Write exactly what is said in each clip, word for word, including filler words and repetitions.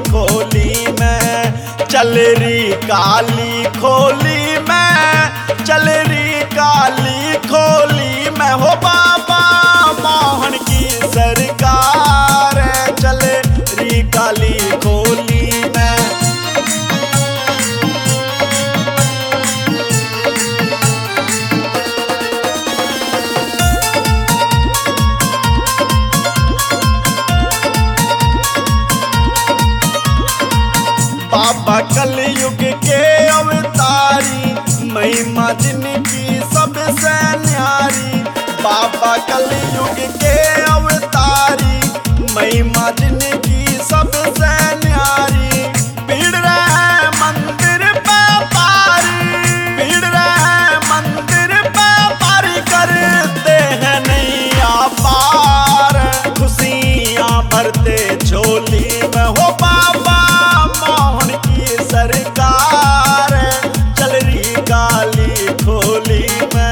खोली में, चल री काली खोली में, चल री काली खोली में हो बाबा मोहन की सरकार, चल री काली खोली में। बाबा कलयुग के अवतारी, महिमा जिनकी सबसे न्यारी। बाबा कलयुग के अवतारी, महिमा जिनकी सबसे न्यारी। भीड़ रहे मंदिर पे पारी, भीड़ रहे मंदिर पे पारी, करते हैं नैया पार, खुशियाँ भरते झोली में हो बाबा मोहन की सरकार, चल री काली खोली में।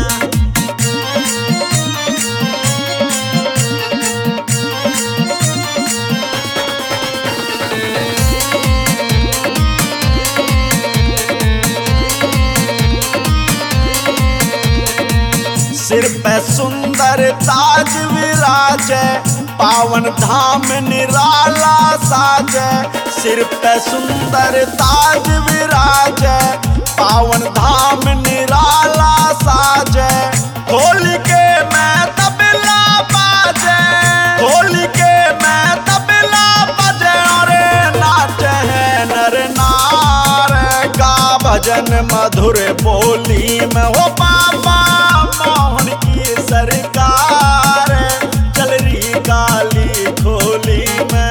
सिर पे सुंदर ताज विराजे, पावन धाम निराला साजे। सिर पे सुंदर ताज विराजे, पावन धाम निराला साजे। होली के मैं तबला बाजे, होली के मैं तबला बाजे, और नाचे हैं नर नार, गा भजन मधुर बोली में हो बाबा मोहन की सरकार, चल री काली खोली में।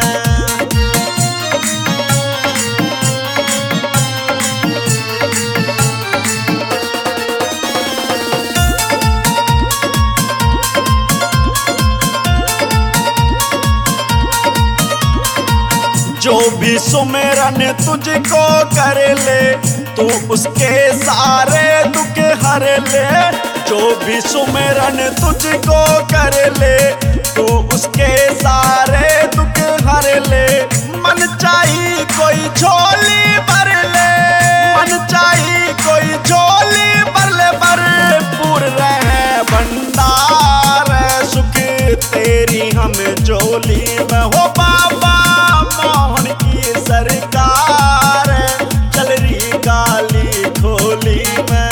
जो भी सुमेरन तुझको कर ले, तू उसके सारे दुख हर ले। जो भी सुमेरन तुझको कर ले, तू उसके सारे दुख हर ले। मन चाही कोई झोली भर ले, मन चाही कोई झोली भर ले, भरपूर रहे भंडार, सुख तेरी हमें झोली में हो बाबा मोहन की सरकार, चल री काली खोली में।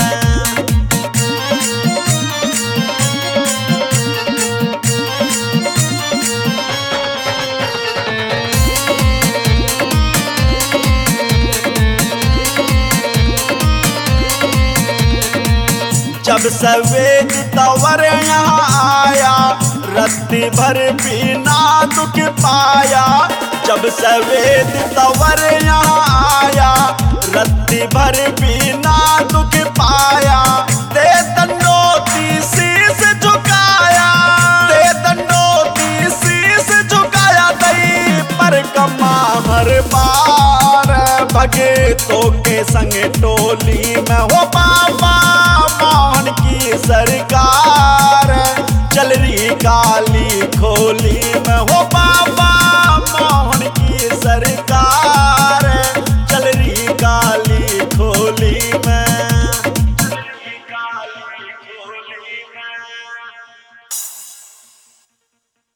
जब सवेद तवर यहाँ आया, रत्ती भर भी ना दुख पाया। जब सवेद तवर यहाँ आया, रत्ती भर भी ना दुख पाया। दे दंडोती शीस झुकाया, दे दंडोती शीस झुकाया, दई पर कमा हर बार, भगतों के संग टोली में हो बाबा